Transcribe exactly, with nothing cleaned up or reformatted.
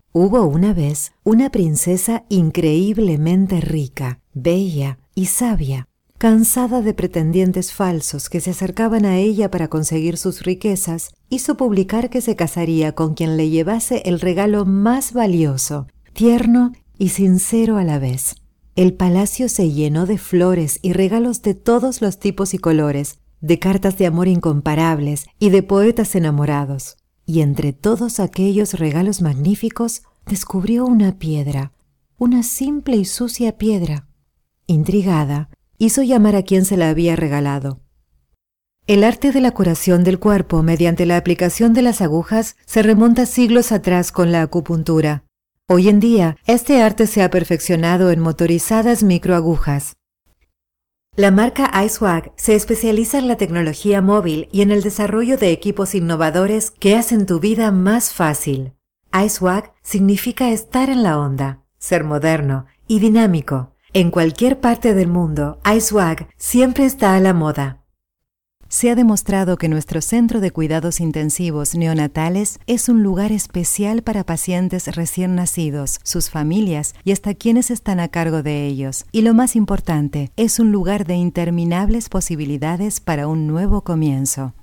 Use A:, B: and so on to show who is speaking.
A: Hubo una vez una princesa increíblemente rica, bella y sabia, cansada de pretendientes falsos que se acercaban a ella para conseguir sus riquezas. Hizo publicar que se casaría con quien le llevase el regalo más valioso, tierno y sincero a la vez. El palacio se llenó de flores y regalos de todos los tipos y colores, de cartas de amor incomparables y de poetas enamorados. Y entre todos aquellos regalos magníficos, descubrió una piedra, una simple y sucia piedra. Intrigada, hizo llamar a quien se la había regalado. El arte de la curación del cuerpo mediante la aplicación de las agujas se remonta siglos atrás con la acupuntura. Hoy en día, este arte se ha perfeccionado en motorizadas microagujas. La marca iSwag se especializa en la tecnología móvil y en el desarrollo de equipos innovadores que hacen tu vida más fácil. iSwag significa estar en la onda, ser moderno y dinámico. En cualquier parte del mundo, iSwag siempre está a la moda. Se ha demostrado que nuestro Centro de Cuidados Intensivos Neonatales es un lugar especial para pacientes recién nacidos, sus familias y hasta quienes están a cargo de ellos. Y lo más importante, es un lugar de interminables posibilidades para un nuevo comienzo.